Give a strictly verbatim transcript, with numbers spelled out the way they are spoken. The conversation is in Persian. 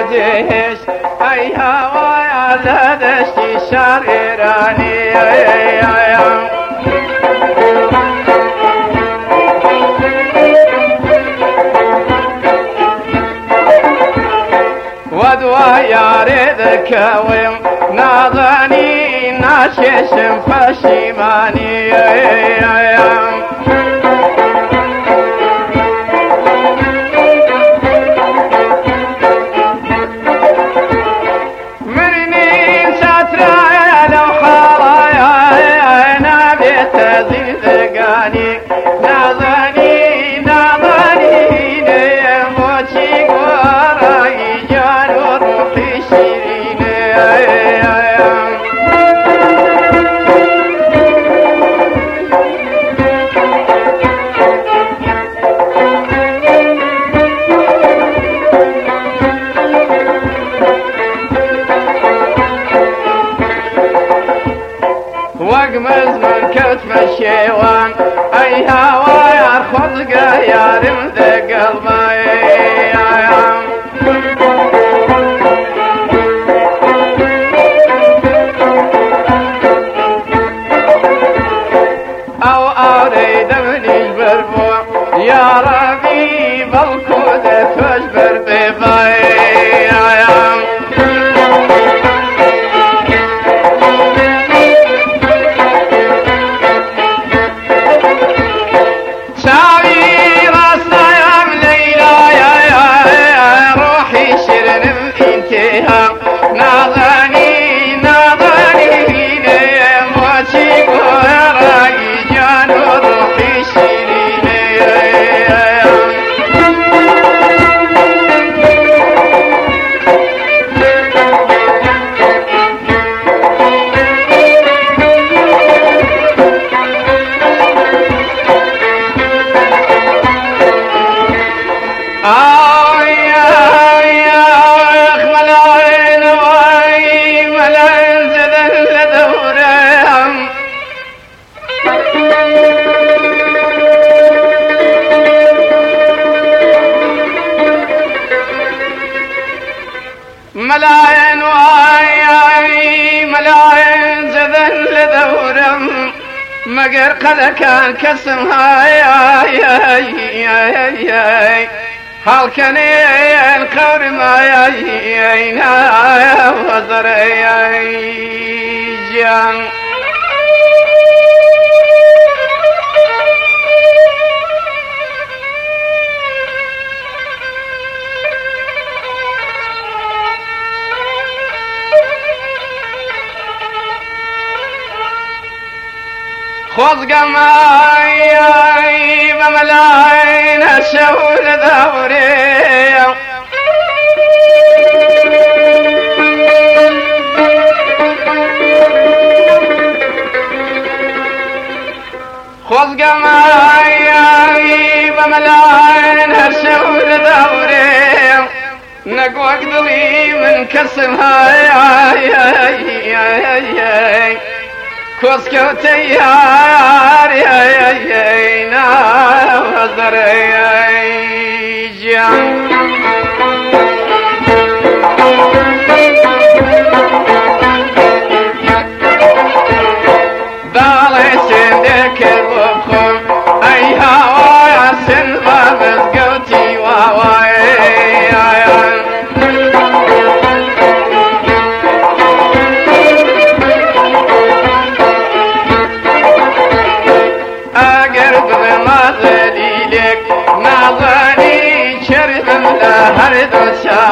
بردهش ای هوای زدشتی شهر ایرانی ودوا یاری دکویم نازانی ناششم پشیمانی مرنین ساترای لو خالای نبیت زندگانی نازانی نازانی نموچی گوارای جان و روحی شیرینه وقمز من كتم الشيوان اي هوايا خضقه يا رمز قلبي او اريد من يجبر بو يا ربي بالكود تجبر ببي ناظني ناظني نموتي قراي جان روحي شيريني ملاين واي ملاين زذن لذورم مقر قد كان كسم هاي هل كان القور ما يينا وزر جان خذ معي بملاين الشهور ذوري خذ معي بملاين الشهور ذوري نقوى قدري من كسمها كوسكو تيار يا يا يا نا وزر يا جان دالي سندك الوبخم اي هوا سن بابز قوتي واواي ناظني شرب ملا هرد وشا